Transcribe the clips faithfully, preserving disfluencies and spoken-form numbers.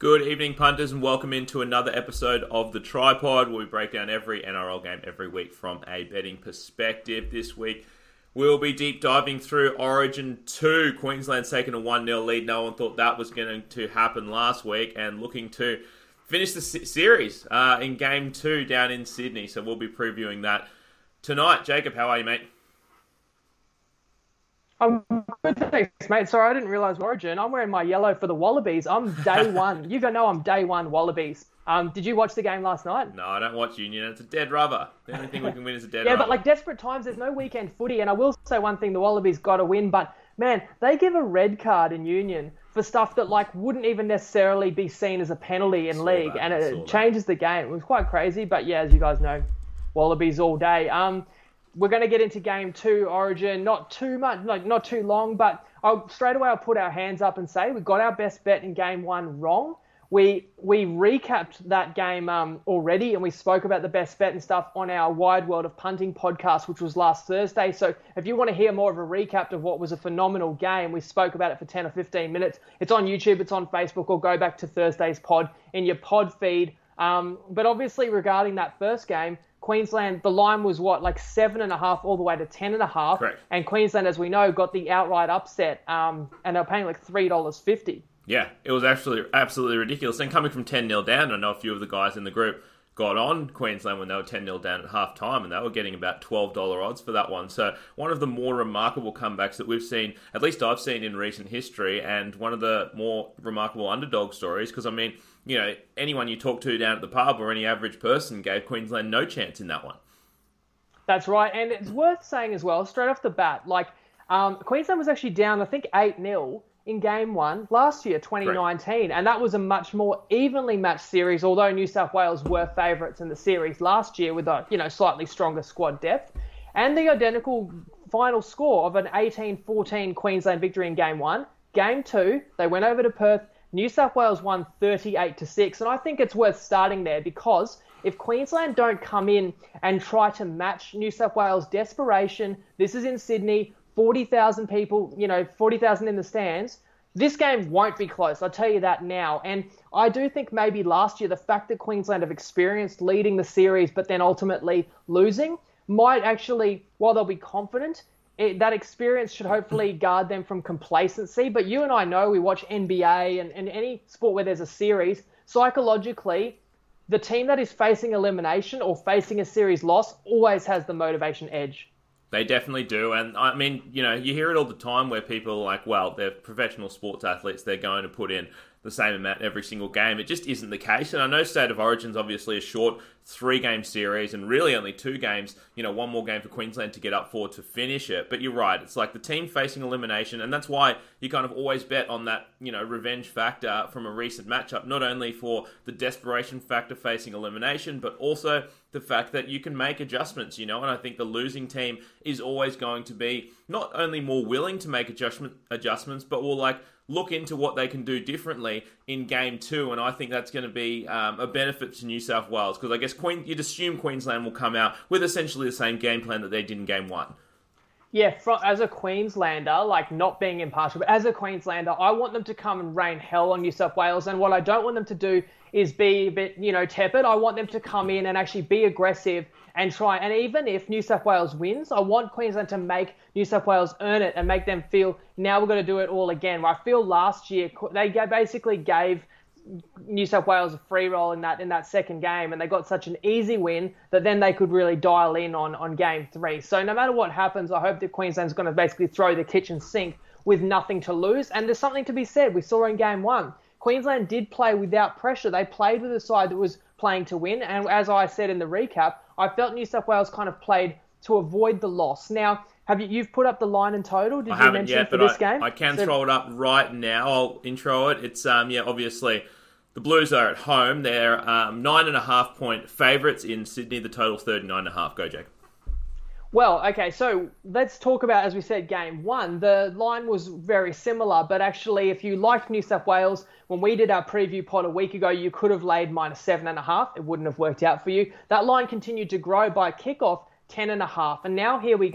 Good evening, punters, and welcome into another episode of The Tripod, where we break down every N R L game every week from a betting perspective. This week, we'll be deep diving through Origin two. Queensland's taken a one nil lead. No one thought that was going to happen last week, and looking to finish the series uh, in Game two down in Sydney. So we'll be previewing that tonight. Jacob, how are you, mate? I'm good, thanks, mate. Sorry, I didn't realise Origin. I'm wearing my yellow for the Wallabies. I'm day one. You know I'm day one Wallabies. Um, did you watch the game last night? No, I don't watch Union. It's a dead rubber. The only thing we can win is a dead yeah, rubber. Yeah, but like desperate times, there's no weekend footy. And I will say one thing, the Wallabies got to win. But, man, they give a red card in Union for stuff that like wouldn't even necessarily be seen as a penalty in league. That, and it changes that. the game. It was quite crazy. But, yeah, as you guys know, Wallabies all day. Um... We're going to get into game two, Origin. Not too much, like not too long, but I'll, straight away I'll put our hands up and say we got our best bet in game one wrong. We we recapped that game um, already, and we spoke about the best bet and stuff on our Wide World of Punting podcast, which was last Thursday. So if you want to hear more of a recap of what was a phenomenal game, we spoke about it for ten or fifteen minutes. It's on YouTube, it's on Facebook, or go back to Thursday's pod in your pod feed. Um, but obviously regarding that first game, Queensland, the line was what, like seven and a half all the way to ten and a half. Correct. And Queensland, as we know, got the outright upset, um, and they're paying like three dollars fifty. Yeah, it was actually absolutely ridiculous. And coming from ten nil down, I know a few of the guys in the group got on Queensland when they were ten nil down at half time, and they were getting about twelve dollars odds for that one. So one of the more remarkable comebacks that we've seen, at least I've seen in recent history, and one of the more remarkable underdog stories, because I mean, you know, anyone you talk to down at the pub or any average person gave Queensland no chance in that one. That's right, and it's worth saying as well, straight off the bat, like um, Queensland was actually down, I think, eight nil in game one last year, twenty nineteen, right. And that was a much more evenly matched series, although New South Wales were favourites in the series last year with a, you know, slightly stronger squad depth. And the identical final score of an eighteen fourteen Queensland victory in game one. Game two, they went over to Perth. New South Wales won thirty-eight to six, and I think it's worth starting there because if Queensland don't come in and try to match New South Wales' desperation, this is in Sydney, forty thousand people, you know, forty thousand in the stands, this game won't be close. I'll tell you that now. And I do think maybe last year, the fact that Queensland have experienced leading the series but then ultimately losing might actually, while they'll be confident, It, that experience should hopefully guard them from complacency. But you and I know, we watch N B A and, and any sport where there's a series, psychologically, the team that is facing elimination or facing a series loss always has the motivation edge. They definitely do. And I mean, you know, you hear it all the time where people are like, well, they're professional sports athletes, they're going to put in the same amount every single game. It just isn't the case. And I know State of Origin's obviously a short three-game series and really only two games, you know, one more game for Queensland to get up for to finish it. But you're right. It's like the team facing elimination, and that's why you kind of always bet on that, you know, revenge factor from a recent matchup, not only for the desperation factor facing elimination, but also the fact that you can make adjustments, you know, and I think the losing team is always going to be not only more willing to make adjustment adjustments, but will like look into what they can do differently in game two, and I think that's going to be um, a benefit to New South Wales, because I guess Queen, you'd assume Queensland will come out with essentially the same game plan that they did in game one. Yeah, from, as a Queenslander, like not being impartial, but as a Queenslander, I want them to come and rain hell on New South Wales, and what I don't want them to do is be a bit, you know, tepid. I want them to come in and actually be aggressive and try. And even if New South Wales wins, I want Queensland to make New South Wales earn it and make them feel, now we're going to do it all again. I feel last year they basically gave New South Wales a free roll in that in that second game, and they got such an easy win that then they could really dial in on, on game three. So no matter what happens, I hope that Queensland's going to basically throw the kitchen sink with nothing to lose. And there's something to be said. We saw in game one, Queensland did play without pressure. They played with a side that was playing to win. And as I said in the recap, I felt New South Wales kind of played to avoid the loss. Now, have you you've put up the line and total? Did I you haven't mention yet, for but this I, game? I can so, throw it up right now. I'll intro it. It's um yeah, obviously the Blues are at home. They're um, nine and a half point favourites in Sydney. The total's thirty-nine and a half. Go, Jake. Well, okay, so let's talk about, as we said, game one. The line was very similar, but actually, if you liked New South Wales, when we did our preview pod a week ago, you could have laid minus seven and a half. It wouldn't have worked out for you. That line continued to grow by kickoff, ten and a half. And now here we go. Yep.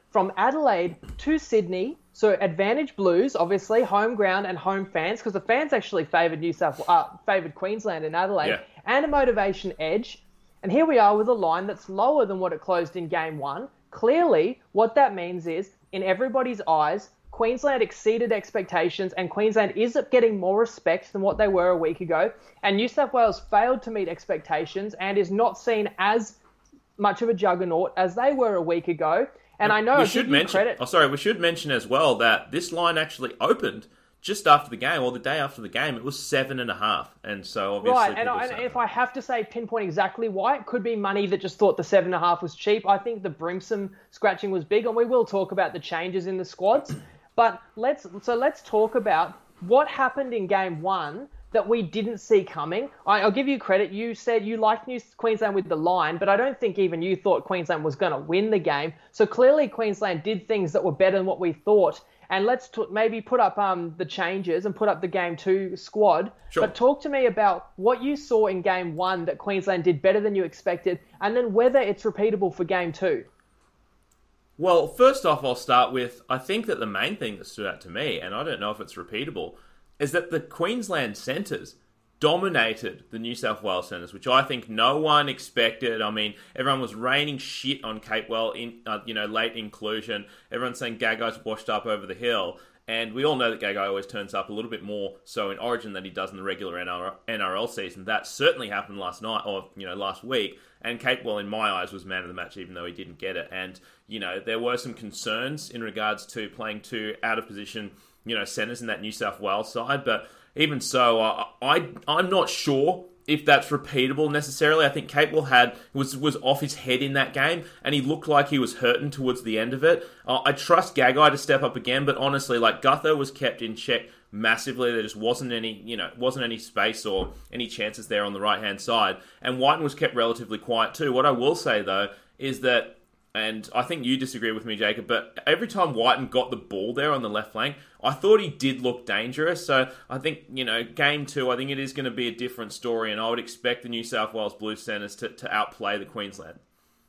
from Adelaide to Sydney. So advantage Blues, obviously, home ground and home fans, because the fans actually favoured New South, uh, favoured Queensland and Adelaide, yeah. and a motivation edge. And here we are with a line that's lower than what it closed in game one. Clearly, what that means is, in everybody's eyes, Queensland exceeded expectations, and Queensland is getting more respect than what they were a week ago. And New South Wales failed to meet expectations and is not seen as much of a juggernaut as they were a week ago. And I know we I should give you mention. credit. Oh, sorry, we should mention as well that this line actually opened just after the game, or the day after the game. It was seven and a half, and so obviously, right. And, I, and if I have to say, pinpoint exactly why, it could be money that just thought the seven and a half was cheap. I think the Brimson scratching was big, and we will talk about the changes in the squads. But let's so let's talk about what happened in game one that we didn't see coming. I, I'll give you credit. You said you liked New Queensland with the line, but I don't think even you thought Queensland was going to win the game. So clearly Queensland did things that were better than what we thought. And let's t- maybe put up um, the changes and put up the game two squad. Sure. But talk to me about what you saw in game one that Queensland did better than you expected, and then whether it's repeatable for game two. Well, first off, I'll start with, I think that the main thing that stood out to me, and I don't know if it's repeatable, is that the Queensland centres dominated the New South Wales centres, which I think no one expected. I mean, everyone was raining shit on Capewell in, uh, you know, late inclusion. Everyone's saying Gagai's washed up over the hill. And we all know that Gagai always turns up a little bit more so in Origin than he does in the regular N R L season. That certainly happened last night, or, you know, last week. And Capewell, in my eyes, was man of the match, even though he didn't get it. And, you know, there were some concerns in regards to playing two out-of-position, you know, centres in that New South Wales side. But even so, I, I, I'm not sure if that's repeatable necessarily. I think Capewell had was was off his head in that game, and he looked like he was hurting towards the end of it. Uh, I trust Gagai to step up again, but honestly, like, Gutho was kept in check massively. There just wasn't any, you know, wasn't any space or any chances there on the right-hand side. And Whiten was kept relatively quiet too. What I will say, though, is that, and I think you disagree with me, Jacob, but every time Whiten got the ball there on the left flank, I thought he did look dangerous. So I think, you know, game two, I think it is going to be a different story, and I would expect the New South Wales Blues centres to, to outplay the Queensland.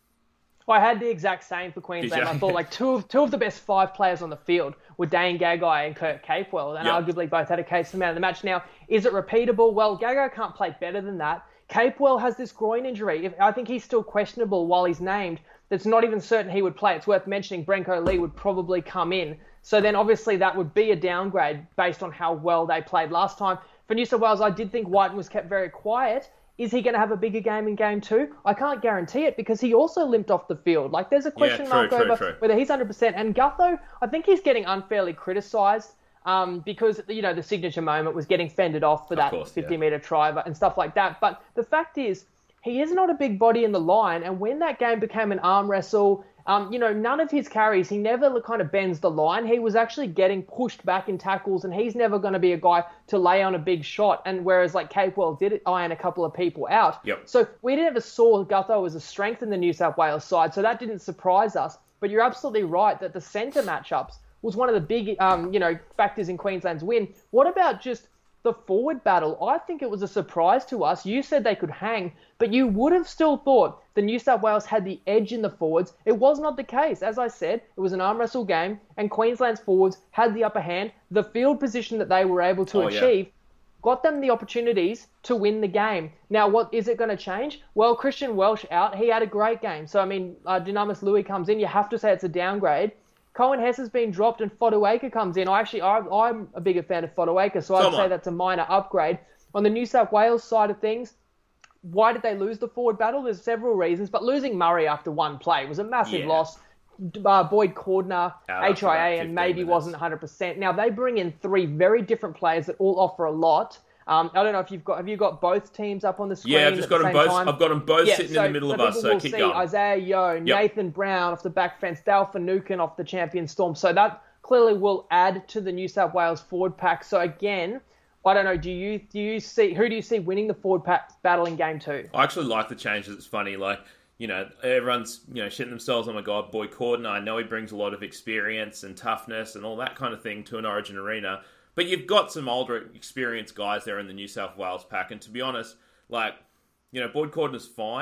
I had the exact same for Queensland. I thought like two of two of the best five players on the field were Dane Gagai and Kurt Capewell, and yep. arguably both had a case for man of the match. Now, is it repeatable? Well, Gagai can't play better than that. Capewell has this groin injury. If, I think he's still questionable while he's named. It's not even certain he would play. It's worth mentioning Brenko Lee would probably come in. So then obviously that would be a downgrade based on how well they played last time. For New South Wales, I did think Whiten was kept very quiet. Is he going to have a bigger game in game two? I can't guarantee it because he also limped off the field. Like, there's a question yeah, true, mark true, over true. whether he's one hundred percent. And Gutho, I think he's getting unfairly criticised um, because, you know, the signature moment was getting fended off for that fifty-metre yeah. try and stuff like that. But the fact is, he is not a big body in the line. And when that game became an arm wrestle, um, you know, none of his carries, he never kind of bends the line. He was actually getting pushed back in tackles, and he's never going to be a guy to lay on a big shot. And whereas like Capewell did iron a couple of people out. Yep. So we never saw Gutho as a strength in the New South Wales side. So that didn't surprise us. But you're absolutely right that the centre matchups was one of the big, um, you know, factors in Queensland's win. What about just the forward battle? I think it was a surprise to us. You said they could hang, but you would have still thought the New South Wales had the edge in the forwards. It was not the case. As I said, it was an arm wrestle game, and Queensland's forwards had the upper hand. The field position that they were able to oh, achieve yeah. got them the opportunities to win the game. Now, what is it going to change? Well, Christian Welch out. He had a great game. So, I mean, uh, Dynamis Louis comes in. You have to say it's a downgrade. Cohen Hess has been dropped and Fotuaika comes in. I actually, I, I'm a bigger fan of Fotuaika, so I'd say that's a minor upgrade. On the New South Wales side of things, why did they lose the forward battle? There's several reasons, but losing Murray after one play was a massive yeah. loss. Uh, Boyd Cordner, Out H I A, and maybe minutes. wasn't one hundred percent. Now, they bring in three very different players that all offer a lot. Um, I don't know if you've got, have you got both teams up on the screen? Yeah, I've just got them both. Time? I've got them both yeah, sitting so, in the middle so of us. So keep see going. Isaiah Yeo, yep. Nathan Brown off the back fence, Dale Finucane off the Champion Storm. So that clearly will add to the New South Wales forward pack. So again, I don't know. Do you do you see who do you see winning the forward pack battle in game two? I actually like the changes. It's funny, like, you know, everyone's, you know, shitting themselves. Oh my God, Boyd Cordner. I know he brings a lot of experience and toughness and all that kind of thing to an Origin arena. But you've got some older, experienced guys there in the New South Wales pack. And to be honest, like, you know, Boyd Cordner's fine,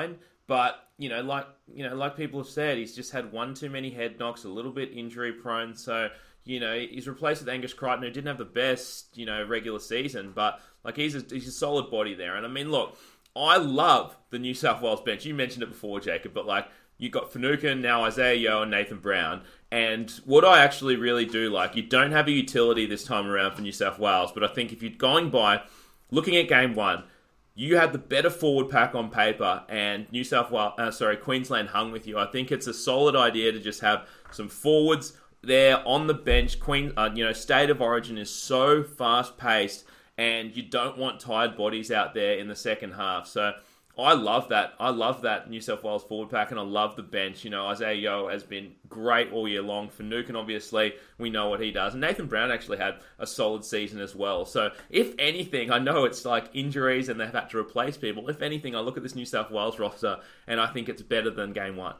But, you know, like you know, like people have said, he's just had one too many head knocks, a little bit injury prone. So, you know, he's replaced with Angus Crichton, who didn't have the best, you know, regular season, but like he's a, he's a solid body there. And I mean, look, I love the New South Wales bench. You mentioned it before, Jacob, but like you got Finucane, now Isaiah Yeo and Nathan Brown. And what I actually really do like, you don't have a utility this time around for New South Wales, but I think if you're going by looking at game one, you had the better forward pack on paper, and New South Wales, uh, sorry, Queensland hung with you. I think it's a solid idea to just have some forwards there on the bench. Queen, uh, you know, State of Origin is so fast paced, and you don't want tired bodies out there in the second half. So I love that. I love that New South Wales forward pack, and I love the bench. You know, Isaiah Yeo has been great all year long. Finucane, obviously, we know what he does. And Nathan Brown actually had a solid season as well. So, if anything, I know it's like injuries and they've had to replace people. If anything, I look at this New South Wales roster, and I think it's better than game one.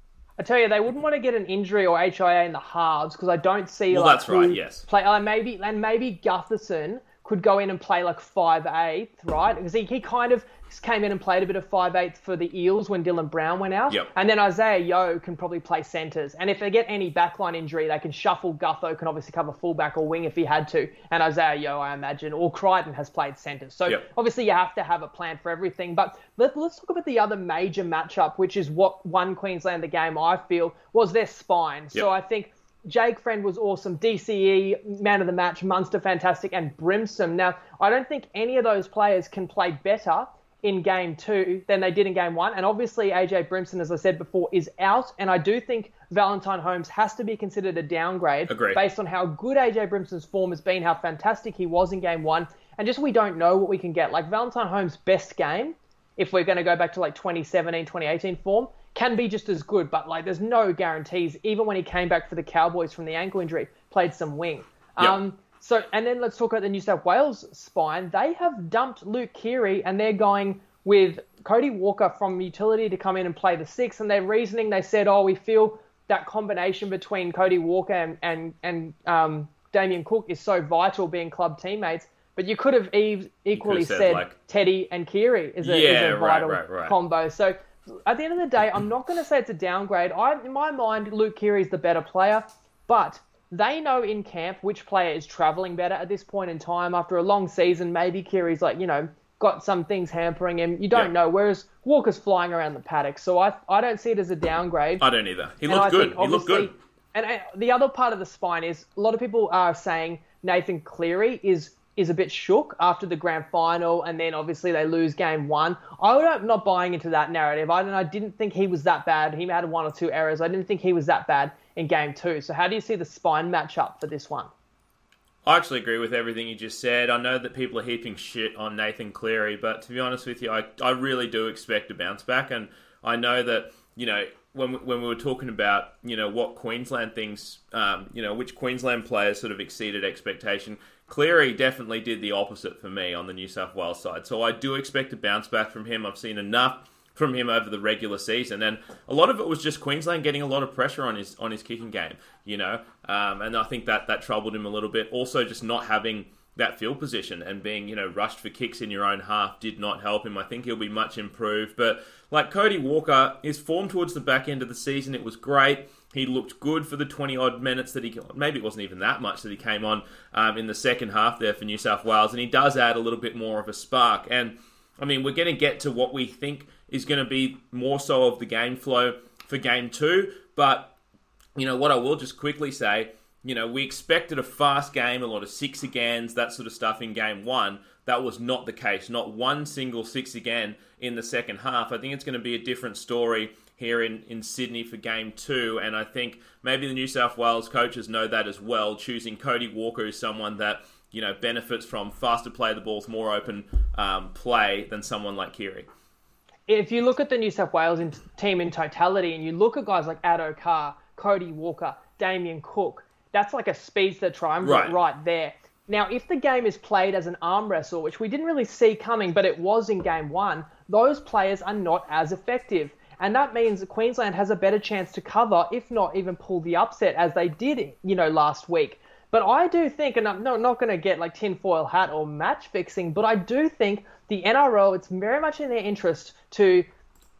I tell you, they wouldn't want to get an injury or H I A in the halves, because I don't see well, like that's right, yes. Play, uh, maybe, and maybe Gutherson could go in and play like five eighth, right? Because he, he kind of came in and played a bit of five eighth for the Eels when Dylan Brown went out. Yep. And then Isaiah Yeo can probably play centres. And if they get any backline injury, they can shuffle. Gutho can obviously cover fullback or wing if he had to. And Isaiah Yeo, I imagine, or Crichton has played centres. So yep. obviously you have to have a plan for everything. But let, let's talk about the other major matchup, which is what won Queensland the game, I feel, was their spine. Yep. So I think Jake Friend was awesome. D C E, man of the match. Munster, fantastic. And Brimson. Now, I don't think any of those players can play better in game two than they did in game one. And obviously, A J Brimson, as I said before, is out. And I do think Valentine Holmes has to be considered a downgrade. Agreed. Based on how good A J Brimson's form has been, how fantastic he was in game one. And just we don't know what we can get. Like Valentine Holmes' best game, if we're going to go back to like twenty seventeen, twenty eighteen form, can be just as good, but like there's no guarantees. Even when he came back for the Cowboys from the ankle injury, played some wing. Yep. Um, so, and then let's talk about the New South Wales spine. They have dumped Luke Keary, and they're going with Cody Walker from utility to come in and play the six. And their reasoning, they said, oh, we feel that combination between Cody Walker and and, and um, Damien Cook is so vital, being club teammates. But you could have e- equally said, said like, Teddy and Keary is a, yeah, is a vital right, right, right. combo. So at the end of the day, I'm not going to say it's a downgrade. I, in my mind, Luke Keary's the better player, but they know in camp which player is travelling better at this point in time. After a long season, maybe Keary's like, you know, got some things hampering him. You don't yeah. know, whereas Walker's flying around the paddock. So I I don't see it as a downgrade. I don't either. He looked good. He looked good. And uh, the other part of the spine is a lot of people are saying Nathan Cleary is is a bit shook after the grand final, and then obviously they lose game one. I'm not buying into that narrative. I, I didn't think he was that bad. He had one or two errors. I didn't think he was that bad in game two. So how do you see the spine matchup for this one? I actually agree with everything you just said. I know that people are heaping shit on Nathan Cleary, but to be honest with you, I, I really do expect a bounce back. And I know that, you know, when we, when we were talking about, you know, what Queensland thinks, um, you know, which Queensland players sort of exceeded expectation, Cleary definitely did the opposite for me on the New South Wales side. So I do expect a bounce back from him. I've seen enough from him over the regular season, and a lot of it was just Queensland getting a lot of pressure on his on his kicking game, you know, um, and I think that that troubled him a little bit. Also, just not having that field position and being, you know, rushed for kicks in your own half did not help him. I think he'll be much improved, but like Cody Walker, his form towards the back end of the season, it was great. He looked good for the twenty-odd minutes that he... Maybe it wasn't even that much that he came on um, in the second half there for New South Wales, and he does add a little bit more of a spark. And, I mean, we're going to get to what we think is going to be more so of the game flow for game two, but, you know, what I will just quickly say, you know, we expected a fast game, a lot of six-agains, that sort of stuff in game one. That was not the case. Not one single six-again in the second half. I think it's going to be a different story here in, in Sydney for game two, and I think maybe the New South Wales coaches know that as well, choosing Cody Walker as someone that, you know, benefits from faster play of the balls, more open um, play than someone like Keary. If you look at the New South Wales in, team in totality, and you look at guys like Addo Carr, Cody Walker, Damien Cook, that's like a speedster triumvirate right. right there. Now, if the game is played as an arm wrestle, which we didn't really see coming, but it was in game one, those players are not as effective. And that means that Queensland has a better chance to cover, if not even pull the upset, as they did, you know, last week. But I do think, and I'm not, not going to get like tinfoil hat or match fixing, but I do think the N R L, it's very much in their interest to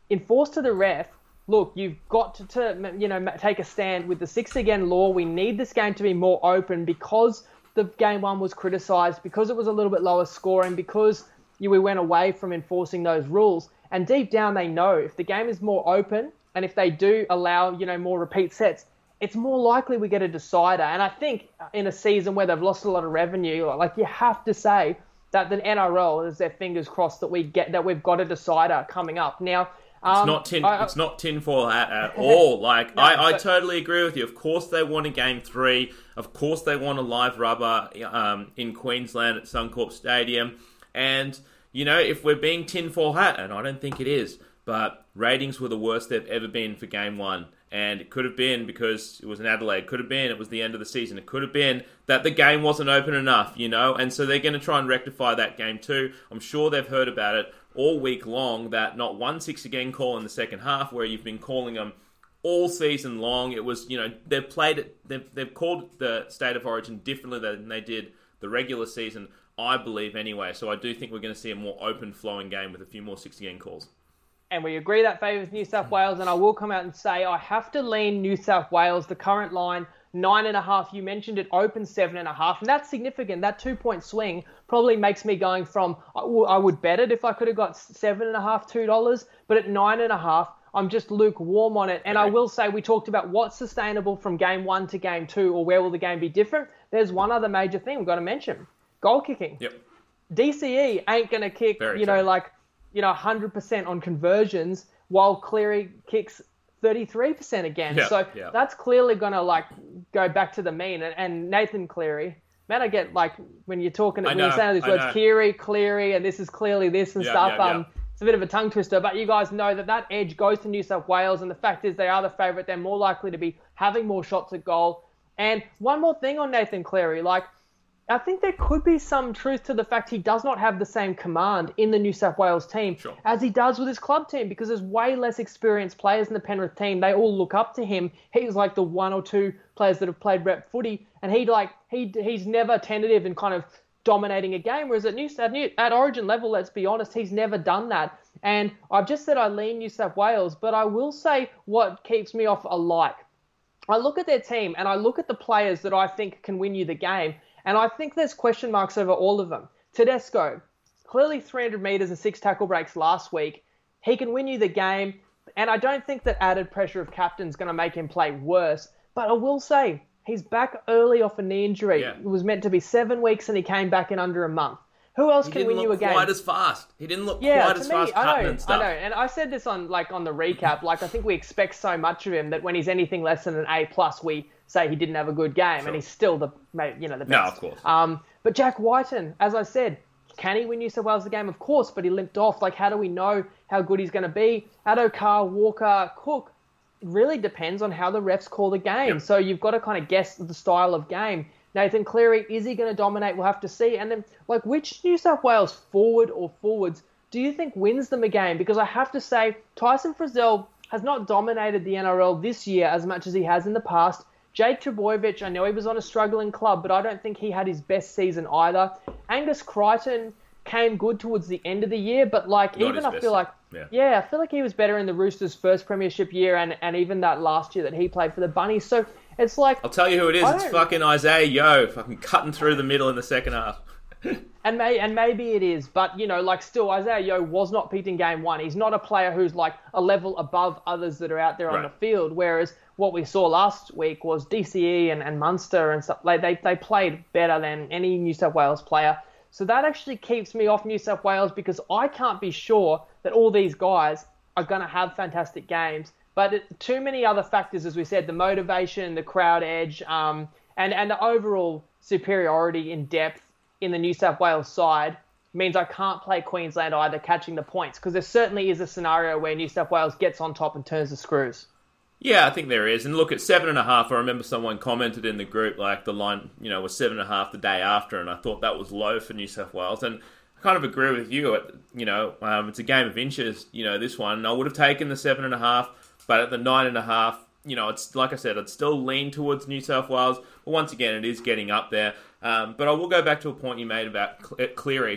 enforce to the ref, look, you've got to, to you know, take a stand with the six again law. We need this game to be more open because the game one was criticised, because it was a little bit lower scoring, because you, we went away from enforcing those rules. And deep down, they know if the game is more open and if they do allow, you know, more repeat sets, it's more likely we get a decider. And I think in a season where they've lost a lot of revenue, like you have to say that the N R L is their fingers crossed that we get that we've got a decider coming up now. It's um, not tin. I, it's not tinfoil hat at all. Like no, I, I but, totally agree with you. Of course they want a game three. Of course they want a live rubber um, in Queensland at Suncorp Stadium. And you know, if we're being tinfoil hat, and I don't think it is, but ratings were the worst they've ever been for game one. And it could have been because it was in Adelaide. It could have been it was the end of the season. It could have been that the game wasn't open enough, you know. And so they're going to try and rectify that game too. I'm sure they've heard about it all week long, that not one six again call in the second half, where you've been calling them all season long. It was, you know, they've played it, they've, they've called the State of Origin differently than they did the regular season, I believe anyway. So I do think we're going to see a more open flowing game with a few more six again calls. And we agree that favours New South Wales, and I will come out and say I have to lean New South Wales. The current line, nine and a half. You mentioned it, open seven and a half, and that's significant. That two-point swing probably makes me going from I, w- I would bet it if I could have got seven and a half, two dollars, but at nine and a half, I'm just lukewarm on it. And I will say we talked about what's sustainable from game one to game two, or where will the game be different. There's one other major thing we've got to mention: goal kicking. Yep. D C E ain't going to kick, Very you true. know, like. you know, one hundred percent on conversions, while Cleary kicks thirty-three percent again. Yeah, so yeah. that's clearly going to, like, go back to the mean. And, and Nathan Cleary, man, I get, like, when you're talking, I when know, you're saying these I words, know. Cleary, Cleary, and this is clearly this and Yeah, stuff, yeah, um, yeah. it's a bit of a tongue twister. But you guys know that that edge goes to New South Wales, and the fact is they are the favourite. They're more likely to be having more shots at goal. And one more thing on Nathan Cleary, like, I think there could be some truth to the fact he does not have the same command in the New South Wales team Sure. as he does with his club team, because there's way less experienced players in the Penrith team. They all look up to him. He's like the one or two players that have played rep footy, and he like he he's never tentative and kind of dominating a game. Whereas at New at, New, at Origin level, let's be honest, he's never done that. And I've just said I lean New South Wales, but I will say what keeps me off a like. I look at their team and I look at the players that I think can win you the game. And I think there's question marks over all of them. Tedesco, clearly three hundred metres and six tackle breaks last week. He can win you the game. And I don't think that added pressure of captain's going to make him play worse. But I will say, he's back early off a knee injury. Yeah. It was meant to be seven weeks and he came back in under a month. Who else He can didn't win look you a game? quite as fast. He didn't look Yeah, quite to as me, fast I cutting know, and stuff. I know, and I said this on like on the recap. Like I think we expect so much of him that when he's anything less than an A plus, we say he didn't have a good game, Sure. and he's still the you know the best. No, of course. Um, but Jack Whiten, as I said, can he win New South Wales the game? Of course, but he limped off. Like, how do we know how good he's going to be? Addo-Carr, Walker, Cook. It really depends on how the refs call the game. Yep. So you've got to kind of guess the style of game. Nathan Cleary, is he going to dominate? We'll have to see. And then, like, which New South Wales forward or forwards do you think wins them a game? Because I have to say, Tyson Frizzell has not dominated the N R L this year as much as he has in the past. Jake Trbojevic, I know he was on a struggling club, but I don't think he had his best season either. Angus Crichton came good towards the end of the year, but, like, Not even his I best, feel like, yeah. yeah, I feel like he was better in the Roosters' first premiership year and, and even that last year that he played for the Bunnies. So it's like... I'll tell you who it is. I It's don't- fucking Isaiah Yo, fucking cutting through the middle in the second half. And may and maybe it is, but you know, like still, Isaiah Yo was not picked in game one. He's not a player who's like a level above others that are out there on Right. the field. Whereas what we saw last week was D C E and, and Munster and stuff. Like they they played better than any New South Wales player. So that actually keeps me off New South Wales because I can't be sure that all these guys are going to have fantastic games. But it, too many other factors, as we said, the motivation, the crowd edge, um, and and the overall superiority in depth in the New South Wales side means I can't play Queensland either catching the points because there certainly is a scenario where New South Wales gets on top and turns the screws. Yeah, I think there is. And look, at seven and a half, I remember someone commented in the group, like the line, you know, was seven and a half the day after, and I thought that was low for New South Wales. And I kind of agree with you. You know, um, it's a game of inches, you know, this one. I would have taken the seven and a half, but at the nine and a half, you know, it's like I said, I'd still lean towards New South Wales. But once again, it is getting up there. Um, but I will go back to a point you made about Cleary.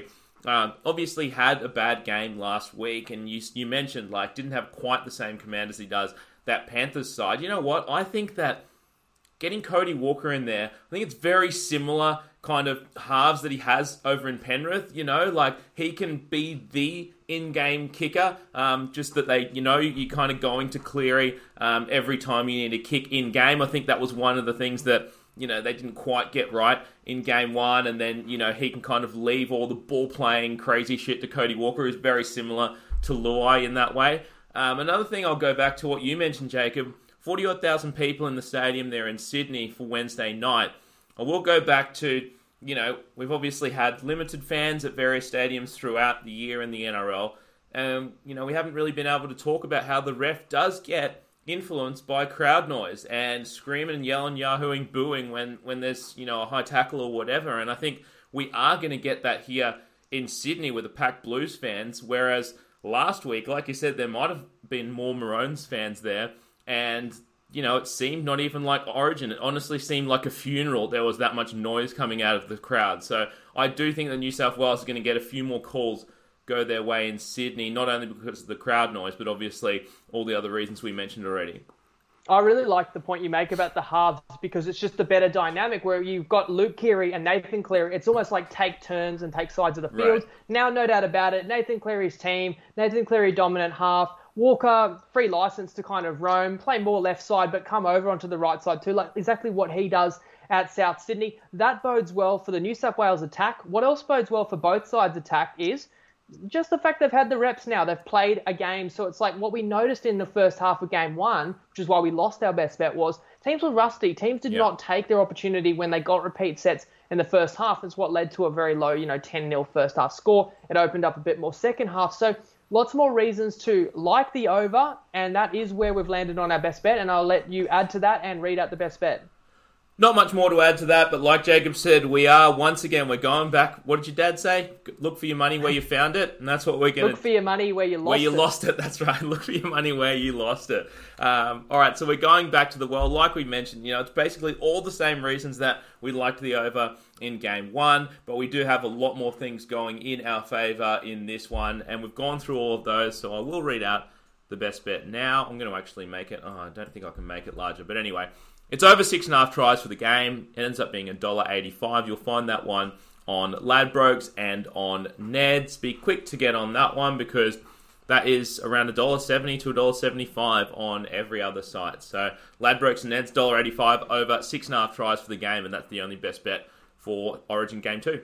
uh, obviously had a bad game last week, and you you mentioned like didn't have quite the same command as he does that Panthers side. You know what? I think that getting Cody Walker in there, I think it's very similar kind of halves that he has over in Penrith. You know, like he can be the in-game kicker. Um, just that they, you know, you're kind of going to Cleary um, every time you need a kick in-game. I think that was one of the things that, you know, they didn't quite get right in game one. And then, you know, he can kind of leave all the ball-playing crazy shit to Cody Walker, who's very similar to Luai in that way. Um, another thing, I'll go back to what you mentioned, Jacob. forty-odd thousand people in the stadium there in Sydney for Wednesday night. I will go back to, you know, we've obviously had limited fans at various stadiums throughout the year in the N R L. Um, you know, we haven't really been able to talk about how the ref does get influenced by crowd noise and screaming and yelling, yahooing, booing when, when there's, you know, a high tackle or whatever. And I think we are going to get that here in Sydney with the packed Blues fans, whereas last week, like you said, there might have been more Maroons fans there. And, you know, it seemed not even like Origin. It honestly seemed like a funeral. There was that much noise coming out of the crowd. So I do think that New South Wales is going to get a few more calls go their way in Sydney, not only because of the crowd noise, but obviously all the other reasons we mentioned already. I really like the point you make about the halves because it's just a better dynamic where you've got Luke Keary and Nathan Cleary. It's almost like take turns and take sides of the field. Right. Now, no doubt about it, Nathan Cleary's team, Nathan Cleary dominant half, Walker free license to kind of roam, play more left side, but come over onto the right side too, like exactly what he does at South Sydney. That bodes well for the New South Wales attack. What else bodes well for both sides' attack is just the fact they've had the reps now. They've played a game. So it's like what we noticed in the first half of game one, which is why we lost our best bet, was teams were rusty. Teams did yep. not take their opportunity when they got repeat sets in the first half. It's what led to a very low, you know, ten nil first half score. It opened up a bit more second half. So lots more reasons to like the over, and that is where we've landed on our best bet. And I'll let you add to that and read out the best bet. Not much more to add to that, but like Jacob said, we are, once again, we're going back. What did your dad say? Look for your money where you found it, and that's what we're going to... Look for your money where you lost it. Where you it. lost it, that's right. Look for your money where you lost it. Um, all right, so we're going back to the well. Like we mentioned, you know, it's basically all the same reasons that we liked the over in game one, but we do have a lot more things going in our favour in this one, and we've gone through all of those, so I will read out the best bet now. I'm going to actually make it... Oh, I don't think I can make it larger, but anyway... It's over six and a half tries for the game. It ends up being one dollar eighty-five. You'll find that one on Ladbrokes and on Neds. Be quick to get on that one because that is around one dollar seventy to one dollar seventy-five on every other site. So Ladbrokes and Neds, one dollar eighty-five over six and a half tries for the game, and that's the only best bet for Origin Game two.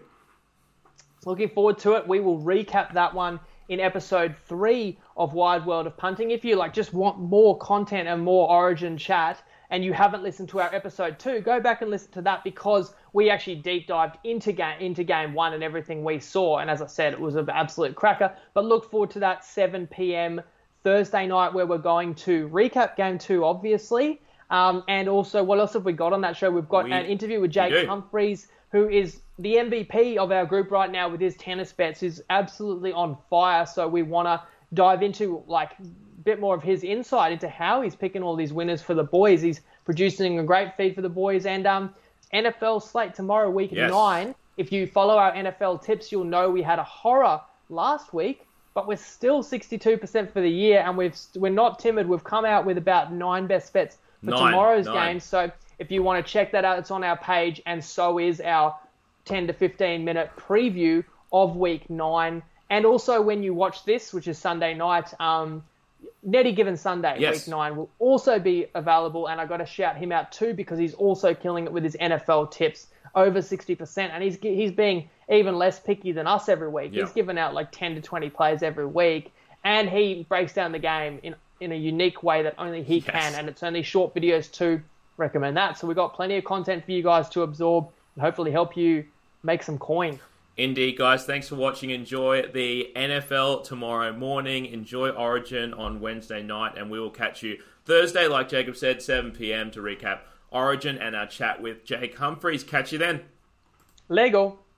Looking forward to it. We will recap that one in episode three of Wide World of Punting. If you like, just want more content and more Origin chat, and you haven't listened to our episode two, go back and listen to that because we actually deep dived into game into game one and everything we saw. And as I said, it was an absolute cracker. But look forward to that seven p.m. Thursday night where we're going to recap game two, obviously. Um, and also, what else have we got on that show? We've got we, an interview with Jake Humphreys, who is the M V P of our group right now with his tennis bets. He's absolutely on fire. So we want to dive into like bit more of his insight into how he's picking all these winners for the boys. He's producing a great feed for the boys. And um, N F L slate tomorrow, week yes. nine. If you follow our N F L tips, you'll know we had a horror last week, but we're still sixty-two percent for the year, and we've, we're not timid. We've come out with about nine best bets for nine, tomorrow's nine. game. So if you want to check that out, it's on our page, and so is our ten to fifteen minute preview of week nine. And also when you watch this, which is Sunday night, um, Netty Given Sunday, yes. week nine, will also be available. And I got to shout him out too because he's also killing it with his N F L tips, over sixty percent. And he's he's being even less picky than us every week. Yeah. He's given out like ten to twenty plays every week. And he breaks down the game in, in a unique way that only he yes. can. And it's only short videos too. Recommend that. So we've got plenty of content for you guys to absorb and hopefully help you make some coin. Indeed, guys. Thanks for watching. Enjoy the N F L tomorrow morning. Enjoy Origin on Wednesday night. And we will catch you Thursday, like Jacob said, seven p.m. to recap Origin and our chat with Jake Humphreys. Catch you then. Lego.